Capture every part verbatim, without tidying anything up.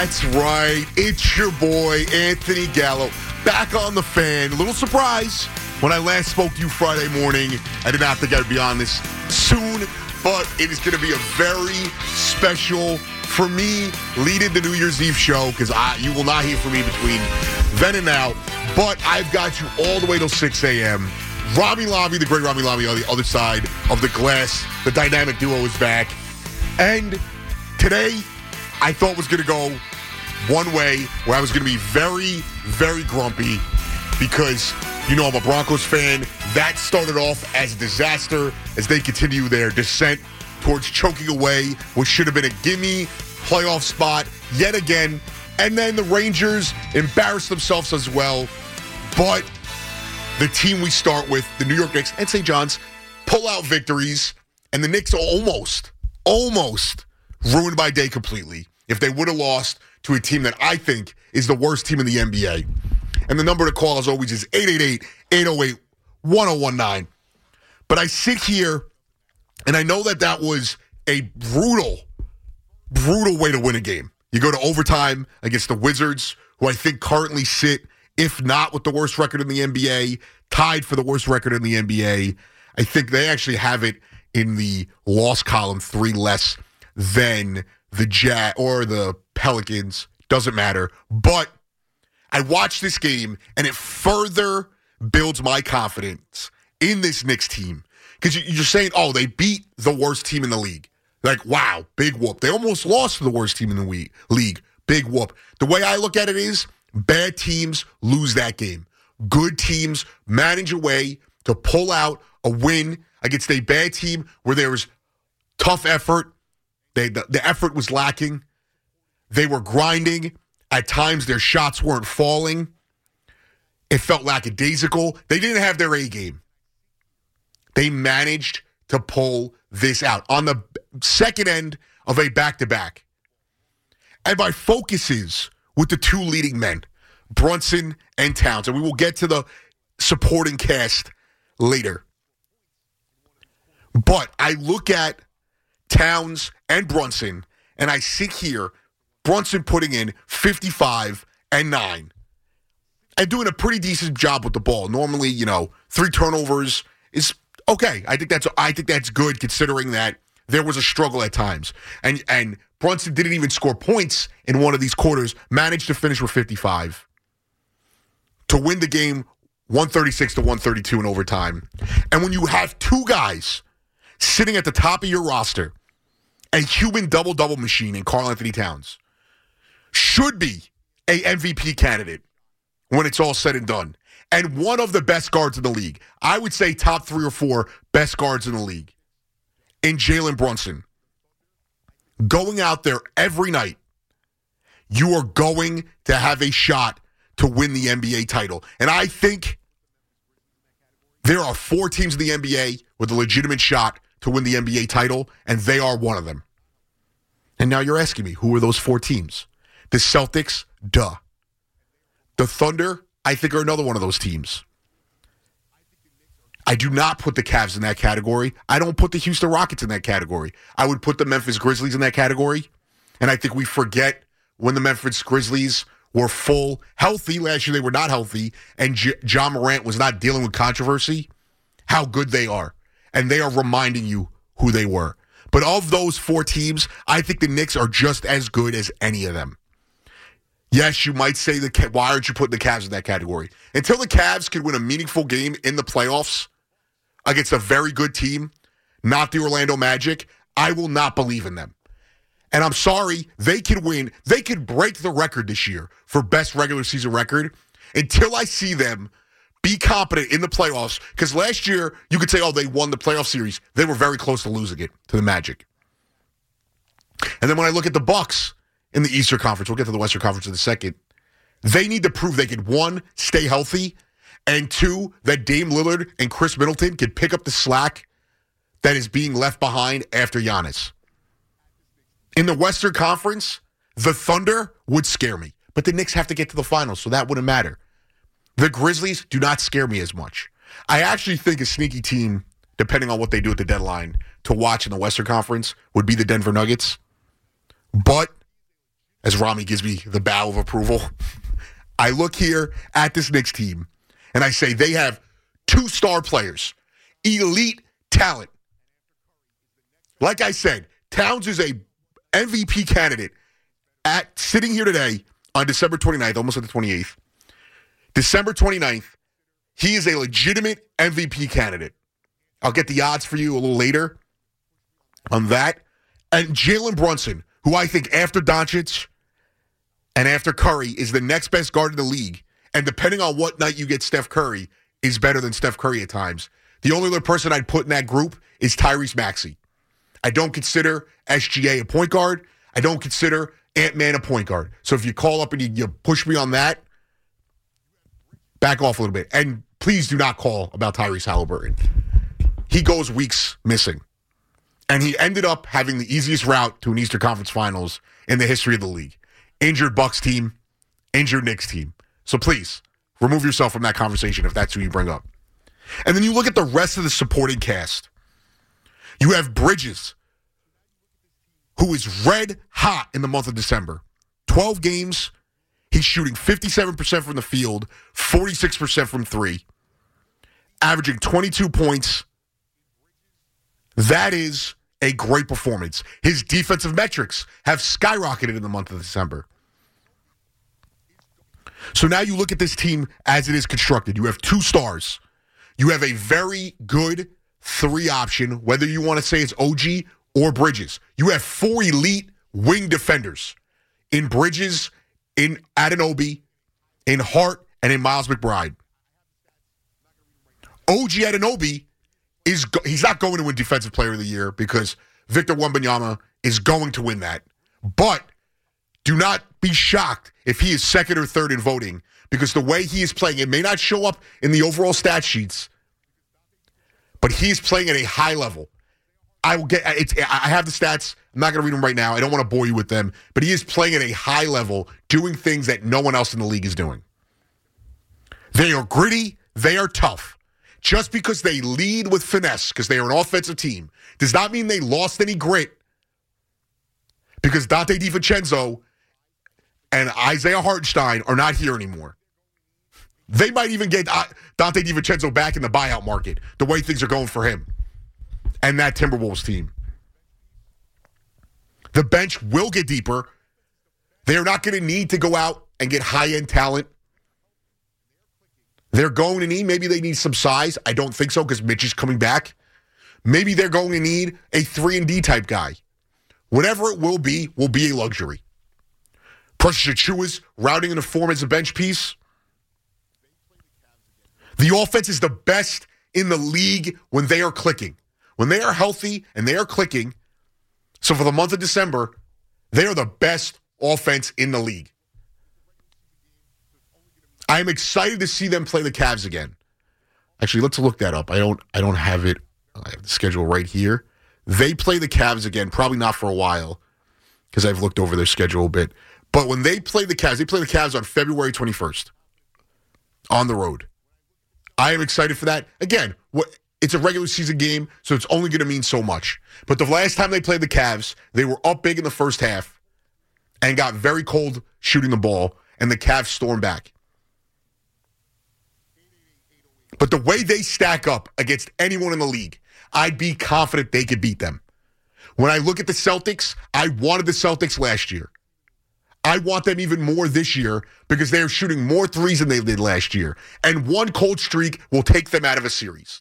That's right. It's your boy, Anthony Gallo, back on the Fan. A little surprise. When I last spoke to you Friday morning, I did not think I'd be on this soon, but it is going to be a very special, for me, leading the New Year's Eve show, because you will not hear from me between then and now. But I've got you all the way till six a.m. Rami Lami, the great Rami Lami, on the other side of the glass. The dynamic duo is back. And today, I thought was going to go one way, where I was going to be very, very grumpy because, you know, I'm a Broncos fan. That started off as a disaster as they continue their descent towards choking away what should have been a gimme playoff spot yet again. And then the Rangers embarrassed themselves as well. But the team we start with, the New York Knicks and Saint John's, pull out victories. And the Knicks are almost, almost ruined my day completely if they would have lost to a team that I think is the worst team in the N B A. And the number to call, as always, is eight eight eight, eight oh eight, one oh one nine. But I sit here, and I know that that was a brutal, brutal way to win a game. You go to overtime against the Wizards, who I think currently sit, if not with the worst record in the N B A, tied for the worst record in the N B A. I think they actually have it in the loss column, three less than the Jazz or the Pelicans. Doesn't matter. But I watched this game, and it further builds my confidence in this Knicks team. Because you're saying, oh, they beat the worst team in the league. Like, wow, big whoop. They almost lost to the worst team in the league. Big whoop. The way I look at it is, bad teams lose that game. Good teams manage a way to pull out a win against a bad team where there was tough effort. They, the, the effort was lacking. They were grinding. At times, their shots weren't falling. It felt lackadaisical. They didn't have their A game. They managed to pull this out on the second end of a back-to-back. And my focus is with the two leading men, Brunson and Towns. And we will get to the supporting cast later. But I look at Towns and Brunson, and I sit here, Brunson putting in fifty-five and nine and doing a pretty decent job with the ball. Normally, you know, three turnovers is okay. I think that's I think that's good considering that there was a struggle at times. And and Brunson didn't even score points in one of these quarters, managed to finish with fifty-five to win the game one thirty-six to one thirty-two in overtime. And when you have two guys sitting at the top of your roster, a human double-double machine in Karl-Anthony Towns, should be a M V P candidate when it's all said and done. And one of the best guards in the league. I would say top three or four best guards in the league. In Jalen Brunson. Going out there every night, you are going to have a shot to win the N B A title. And I think there are four teams in the N B A with a legitimate shot to win the N B A title, and they are one of them. And now you're asking me, who are those four teams? The Celtics, duh. The Thunder, I think, are another one of those teams. I do not put the Cavs in that category. I don't put the Houston Rockets in that category. I would put the Memphis Grizzlies in that category. And I think we forget when the Memphis Grizzlies were full, healthy. Last year they were not healthy, and J- John Morant was not dealing with controversy, how good they are. And they are reminding you who they were. But of those four teams, I think the Knicks are just as good as any of them. Yes, you might say, the why aren't you putting the Cavs in that category? Until the Cavs can win a meaningful game in the playoffs against a very good team, not the Orlando Magic, I will not believe in them. And I'm sorry, they could win. They could break the record this year for best regular season record until I see them be competent in the playoffs. Because last year, you could say, oh, they won the playoff series. They were very close to losing it to the Magic. And then when I look at the Bucks in the Eastern Conference, we'll get to the Western Conference in a second, they need to prove they could, one, stay healthy, and two, that Dame Lillard and Chris Middleton could pick up the slack that is being left behind after Giannis. In the Western Conference, the Thunder would scare me, but the Knicks have to get to the finals, so that wouldn't matter. The Grizzlies do not scare me as much. I actually think a sneaky team, depending on what they do at the deadline, to watch in the Western Conference would be the Denver Nuggets. But as Rami gives me the bow of approval. I look here at this Knicks team, and I say they have two star players, elite talent. Like I said, Towns is a M V P candidate at sitting here today on December twenty-ninth, almost at the twenty-eighth. December twenty-ninth, he is a legitimate M V P candidate. I'll get the odds for you a little later on that. And Jalen Brunson, who I think after Doncic and after Curry is the next best guard in the league, and depending on what night you get Steph Curry, is better than Steph Curry at times. The only other person I'd put in that group is Tyrese Maxey. I don't consider S G A a point guard. I don't consider Ant-Man a point guard. So if you call up and you, you push me on that, back off a little bit. And please do not call about Tyrese Halliburton. He goes weeks missing. And he ended up having the easiest route to an Eastern Conference Finals in the history of the league. Injured Bucks team, injured Knicks team. So please, remove yourself from that conversation if that's who you bring up. And then you look at the rest of the supporting cast. You have Bridges, who is red hot in the month of December. twelve games, he's shooting fifty-seven percent from the field, forty-six percent from three, averaging twenty-two points. That is a great performance. His defensive metrics have skyrocketed in the month of December. So now you look at this team as it is constructed. You have two stars. You have a very good three option, whether you want to say it's O G or Bridges. You have four elite wing defenders in Bridges, in Anunoby, in Hart, and in Miles McBride. O G Anunoby is go- he's not going to win Defensive Player of the Year because Victor Wembanyama is going to win that. But do not be shocked if he is second or third in voting, because the way he is playing, it may not show up in the overall stat sheets, but he's playing at a high level. I will get. It's, I have the stats. I'm not going to read them right now. I don't want to bore you with them, but he is playing at a high level, doing things that no one else in the league is doing. They are gritty. They are tough. Just because they lead with finesse, because they are an offensive team, does not mean they lost any grit. Because Dante DiVincenzo and Isaiah Hartenstein are not here anymore. They might even get Dante DiVincenzo back in the buyout market, the way things are going for him and that Timberwolves team. The bench will get deeper. They're not going to need to go out and get high-end talent. They're going to need, maybe they need some size. I don't think so because Mitch is coming back. Maybe they're going to need a three and D type guy. Whatever it will be, will be a luxury. Precious Achiuwa's routing in the form as a bench piece. The offense is the best in the league when they are clicking. When they are healthy and they are clicking, so for the month of December, they are the best offense in the league. I am excited to see them play the Cavs again. Actually, let's look that up. I don't I don't have it. I have the schedule right here. They play the Cavs again, probably not for a while, because I've looked over their schedule a bit. But when they play the Cavs, they play the Cavs on February twenty-first on the road. I am excited for that. Again, what it's a regular season game, so it's only going to mean so much. But the last time they played the Cavs, they were up big in the first half and got very cold shooting the ball, and the Cavs stormed back. But the way they stack up against anyone in the league, I'd be confident they could beat them. When I look at the Celtics, I wanted the Celtics last year. I want them even more this year because they're shooting more threes than they did last year. And one cold streak will take them out of a series.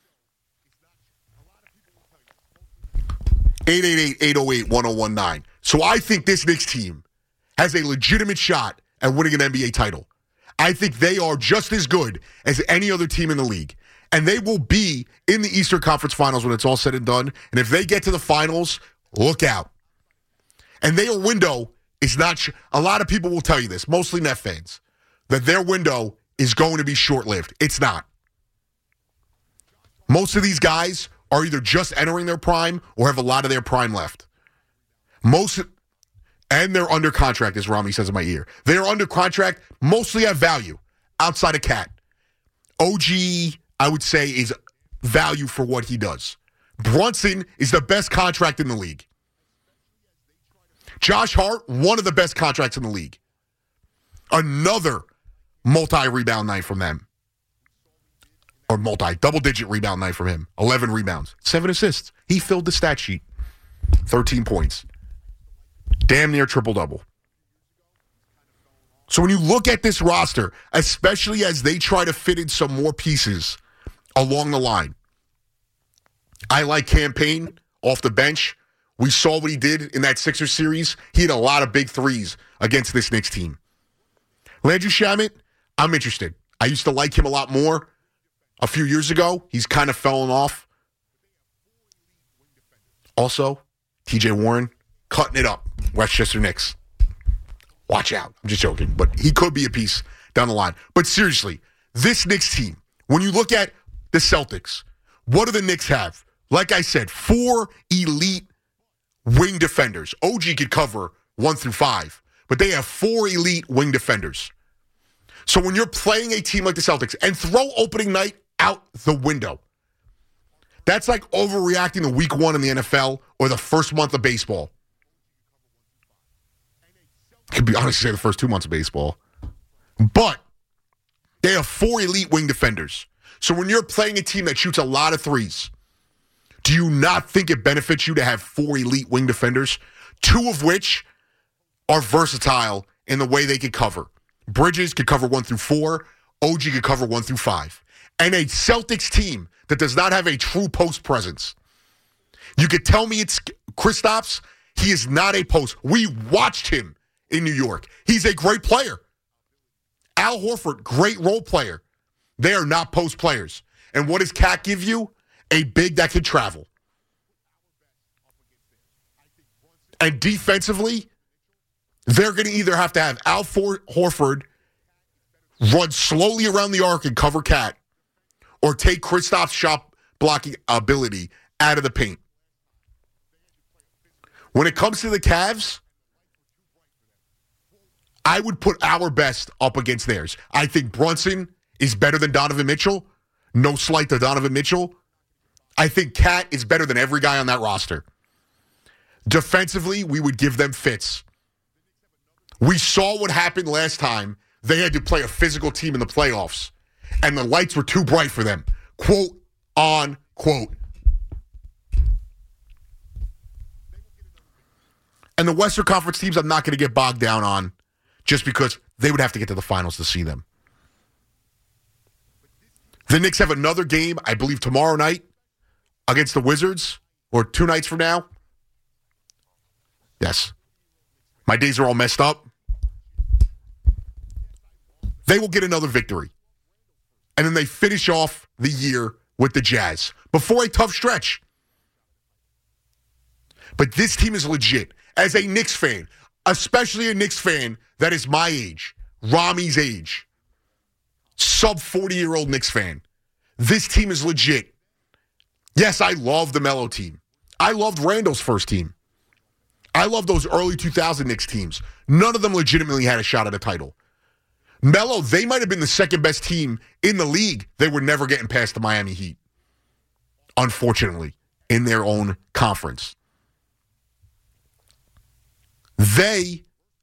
eight eight eight, eight oh eight, one oh one nine. So I think this Knicks team has a legitimate shot at winning an N B A title. I think they are just as good as any other team in the league. And they will be in the Eastern Conference Finals when it's all said and done. And if they get to the finals, look out. And their window is not, a lot of people will tell you this, mostly Net fans, that their window is going to be short-lived. It's not. Most of these guys are either just entering their prime or have a lot of their prime left. Most, and they're under contract, as Rami says in my ear. They are under contract, mostly at value, outside of Cat. O G, I would say, is value for what he does. Brunson is the best contract in the league. Josh Hart, one of the best contracts in the league. Another multi-rebound night from them. Or multi, double-digit rebound night from him. eleven rebounds. Seven assists. He filled the stat sheet. thirteen points. Damn near triple-double. So when you look at this roster, especially as they try to fit in some more pieces along the line, I like Cam Payne off the bench. We saw what he did in that Sixers series. He had a lot of big threes against this Knicks team. Landry Shamet, I'm interested. I used to like him a lot more a few years ago. He's kind of fallen off. Also, T J Warren, cutting it up. Westchester Knicks. Watch out. I'm just joking. But he could be a piece down the line. But seriously, this Knicks team, when you look at the Celtics, what do the Knicks have? Like I said, four elite wing defenders. O G could cover one through five, but they have four elite wing defenders. So when you're playing a team like the Celtics, and throw opening night out the window, that's like overreacting to week one in the N F L or the first month of baseball. Could be honestly say the first two months of baseball. But they have four elite wing defenders. So when you're playing a team that shoots a lot of threes, do you not think it benefits you to have four elite wing defenders, two of which are versatile in the way they can cover? Bridges could cover one through four. O G could cover one through five. And a Celtics team that does not have a true post presence. You could tell me it's Kristaps. He is not a post. We watched him in New York. He's a great player. Al Horford, great role player. They are not post players. And what does Cat give you? A big that can travel. And defensively, they're going to either have to have Al For- Horford run slowly around the arc and cover Cat, or take Kristaps' shot blocking ability out of the paint. When it comes to the Cavs, I would put our best up against theirs. I think Brunson is better than Donovan Mitchell. No slight to Donovan Mitchell. I think Cat is better than every guy on that roster. Defensively, we would give them fits. We saw what happened last time. They had to play a physical team in the playoffs, and the lights were too bright for them. Quote, on quote. And the Western Conference teams, I'm not going to get bogged down on just because they would have to get to the finals to see them. The Knicks have another game, I believe, tomorrow night against the Wizards, or two nights from now. Yes. My days are all messed up. They will get another victory. And then they finish off the year with the Jazz before a tough stretch. But this team is legit. As a Knicks fan, especially a Knicks fan that is my age, Rami's age, sub forty-year-old Knicks fan, this team is legit. Yes, I love the Melo team. I loved Randall's first team. I love those early two thousand Knicks teams. None of them legitimately had a shot at a title. Melo, they might have been the second best team in the league. They were never getting past the Miami Heat, unfortunately, in their own conference. They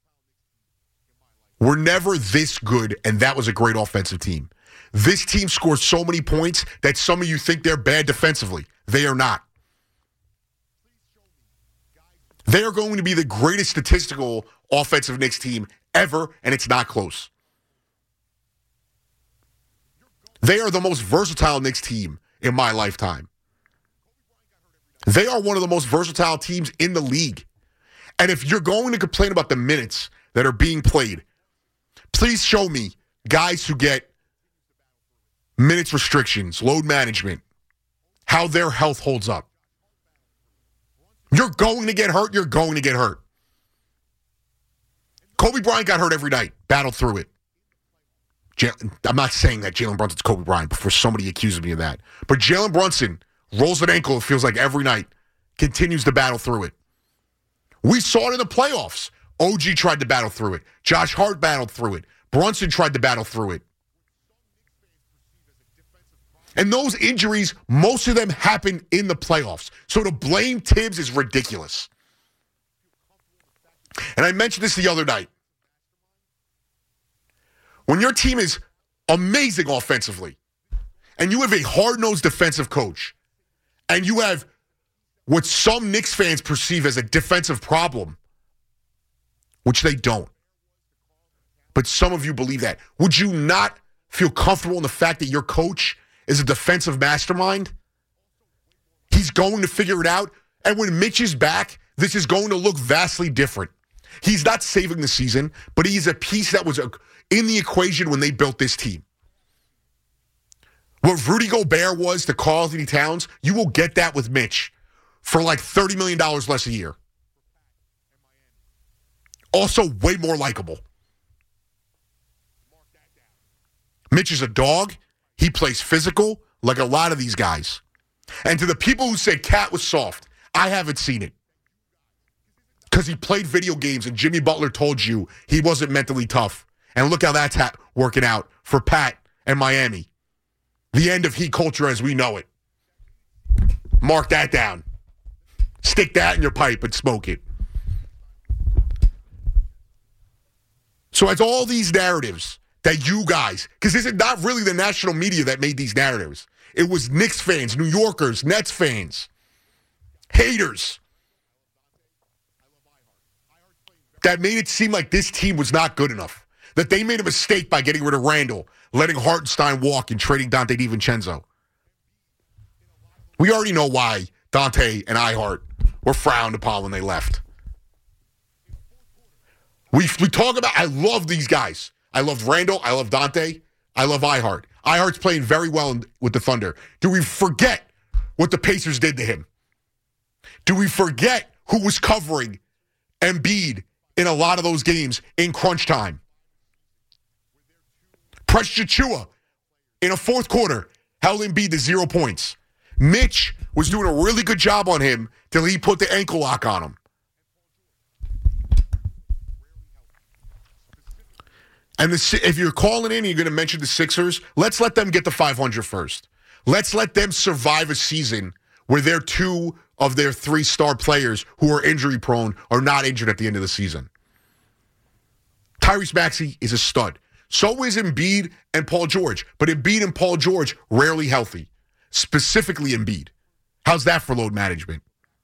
were never this good, and that was a great offensive team. This team scores so many points that some of you think they're bad defensively. They are not. They are going to be the greatest statistical offensive Knicks team ever, and it's not close. They are the most versatile Knicks team in my lifetime. They are one of the most versatile teams in the league. And if you're going to complain about the minutes that are being played, please show me guys who get minutes restrictions, load management, how their health holds up. You're going to get hurt, you're going to get hurt. Kobe Bryant got hurt every night, battled through it. Jaylen, I'm not saying that Jalen Brunson's Kobe Bryant before somebody accuses me of that. But Jalen Brunson rolls an ankle, it feels like every night, continues to battle through it. We saw it in the playoffs. O G tried to battle through it. Josh Hart battled through it. Brunson tried to battle through it. And those injuries, most of them happen in the playoffs. So to blame Tibbs is ridiculous. And I mentioned this the other night. When your team is amazing offensively, and you have a hard-nosed defensive coach, and you have what some Knicks fans perceive as a defensive problem, which they don't, but some of you believe that, would you not feel comfortable in the fact that your coach is a defensive mastermind? He's going to figure it out, and when Mitch is back, this is going to look vastly different. He's not saving the season, but he's a piece that was in the equation when they built this team. What Rudy Gobert was to Karl Anthony Towns, you will get that with Mitch for like thirty million dollars less a year. Also, way more likable. Mitch is a dog. He plays physical like a lot of these guys. And to the people who said Cat was soft, I haven't seen it. Because he played video games and Jimmy Butler told you he wasn't mentally tough. And look how that's ha- working out for Pat and Miami. The end of Heat culture as we know it. Mark that down. Stick that in your pipe and smoke it. So it's all these narratives that you guys, because this is not really the national media that made these narratives. It was Knicks fans, New Yorkers, Nets fans, haters, that made it seem like this team was not good enough. That they made a mistake by getting rid of Randall, letting Hartenstein walk, and trading Dante DiVincenzo. We already know why Dante and iHeart were frowned upon when they left. We we talk about, I love these guys. I love Randall. I love Dante. I love iHeart. iHeart's playing very well in, with the Thunder. Do we forget what the Pacers did to him? Do we forget who was covering Embiid in a lot of those games in crunch time? Precious Achiuwa in a fourth quarter held Embiid to zero points. Mitch was doing a really good job on him till he put the ankle lock on him. And the, if you're calling in and you're going to mention the Sixers, let's let them get the five hundred first. Let's let them survive a season where their two of their three star players who are injury prone are not injured at the end of the season. Tyrese Maxey is a stud. So is Embiid and Paul George. But Embiid and Paul George rarely healthy. Specifically Embiid. How's that for load management?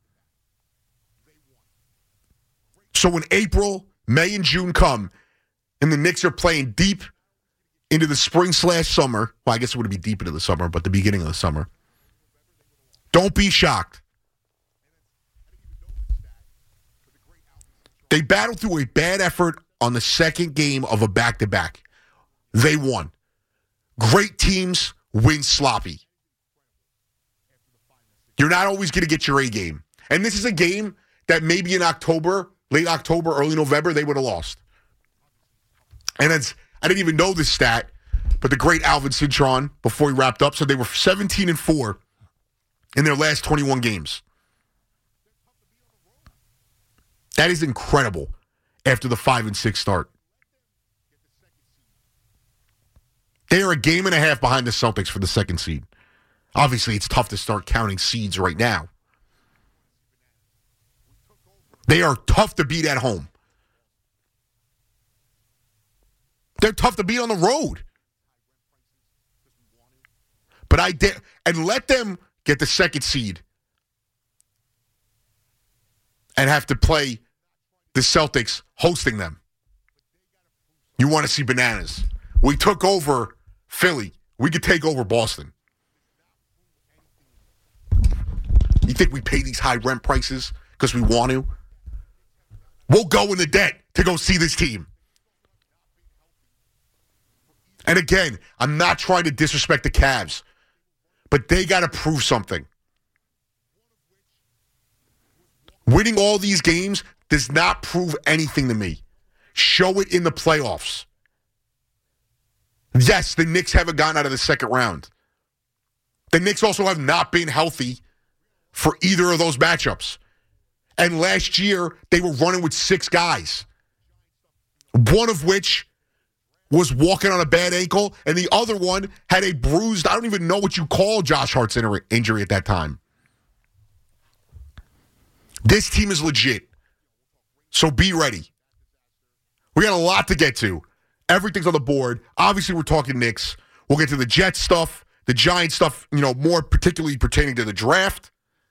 So when April, May, and June come, and the Knicks are playing deep into the spring slash summer. Well, I guess it would be deep into the summer, but the beginning of the summer. Don't be shocked. They battled through a bad effort on the second game of a back-to-back. They won. Great teams win sloppy. You're not always going to get your A game. And this is a game that maybe in October, late October, early November, they would have lost. And it's, I didn't even know this stat, but the great Alvin Cintron, before he wrapped up, said they were seventeen and four in their last twenty-one games. That is incredible after the five and six start. They are a game and a half behind the Celtics for the second seed. Obviously, it's tough to start counting seeds right now. They are tough to beat at home. They're tough to beat on the road. But I did, and let them get the second seed and have to play the Celtics hosting them. You want to see bananas. We took over Philly. We could take over Boston. You think we pay these high rent prices because we want to? We'll go into debt to go see this team. And again, I'm not trying to disrespect the Cavs, but they got to prove something. Winning all these games does not prove anything to me. Show it in the playoffs. Yes, the Knicks haven't gotten out of the second round. The Knicks also have not been healthy for either of those matchups. And last year, they were running with six guys, one of which was walking on a bad ankle, and the other one had a bruised, I don't even know what you call Josh Hart's injury at that time. This team is legit. So be ready. We got a lot to get to. Everything's on the board. Obviously, we're talking Knicks. We'll get to the Jets stuff, the Giants stuff, you know, more particularly pertaining to the draft.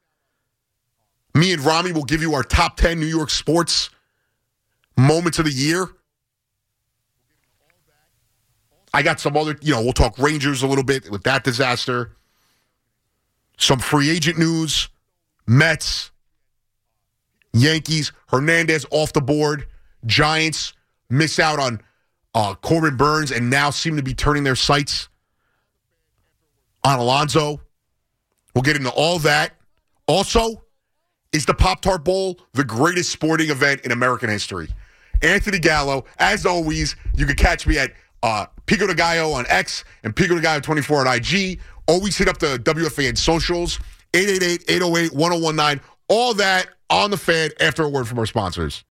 Me and Rami will give you our top ten New York sports moments of the year. I got some other, you know, we'll talk Rangers a little bit with that disaster. Some free agent news, Mets, Yankees, Hernandez off the board, Giants miss out on uh, Corbin Burns and now seem to be turning their sights on Alonso. We'll get into all that. Also, is the Pop-Tart Bowl the greatest sporting event in American history? Anthony Gallo, as always, you can catch me at uh, Pico de Gallo on X and Pico de Gallo twenty-four on I G. Always hit up the W F A N socials, eight eight eight, eight oh eight, one oh one nine. All that on the Fan after a word from our sponsors.